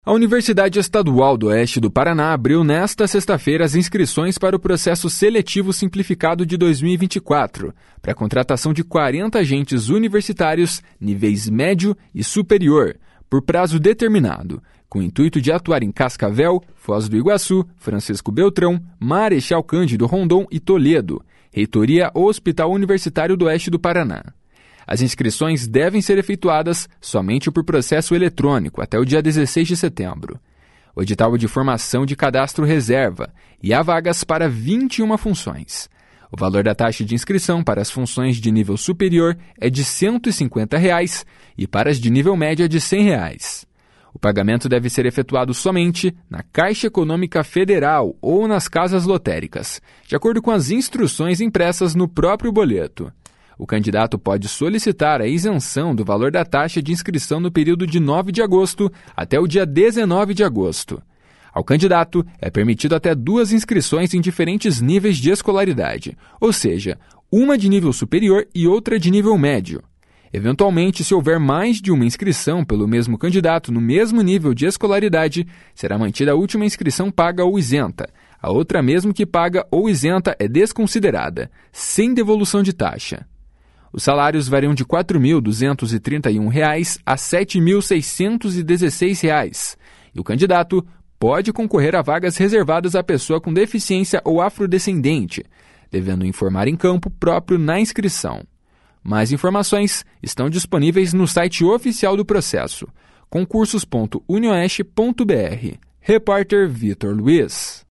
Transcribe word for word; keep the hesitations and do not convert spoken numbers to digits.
A Universidade Estadual do Oeste do Paraná abriu nesta sexta-feira as inscrições para o processo seletivo simplificado de dois mil e vinte e quatro, para a contratação de quarenta agentes universitários, níveis médio e superior, por prazo determinado, com o intuito de atuar em Cascavel, Foz do Iguaçu, Francisco Beltrão, Marechal Cândido Rondon e Toledo, Reitoria Hospital Universitário do Oeste do Paraná. As inscrições devem ser efetuadas somente por processo eletrônico até o dia dezesseis de setembro. O edital é de formação de cadastro reserva e há vagas para vinte e uma funções. O valor da taxa de inscrição para as funções de nível superior é de cento e cinquenta reais e para as de nível médio é de cem reais. O pagamento deve ser efetuado somente na Caixa Econômica Federal ou nas casas lotéricas, de acordo com as instruções impressas no próprio boleto. O candidato pode solicitar a isenção do valor da taxa de inscrição no período de nove de agosto até o dia dezenove de agosto. Ao candidato é permitido até duas inscrições em diferentes níveis de escolaridade, ou seja, uma de nível superior e outra de nível médio. Eventualmente, se houver mais de uma inscrição pelo mesmo candidato no mesmo nível de escolaridade, será mantida a última inscrição paga ou isenta. A outra, mesmo que paga ou isenta, é desconsiderada, sem devolução de taxa. Os salários variam de quatro mil duzentos e trinta e um reais a sete mil seiscentos e dezesseis reais, e o candidato pode concorrer a vagas reservadas à pessoa com deficiência ou afrodescendente, devendo informar em campo próprio na inscrição. Mais informações estão disponíveis no site oficial do processo, concursos ponto unioeste ponto br. Repórter Vitor Luiz.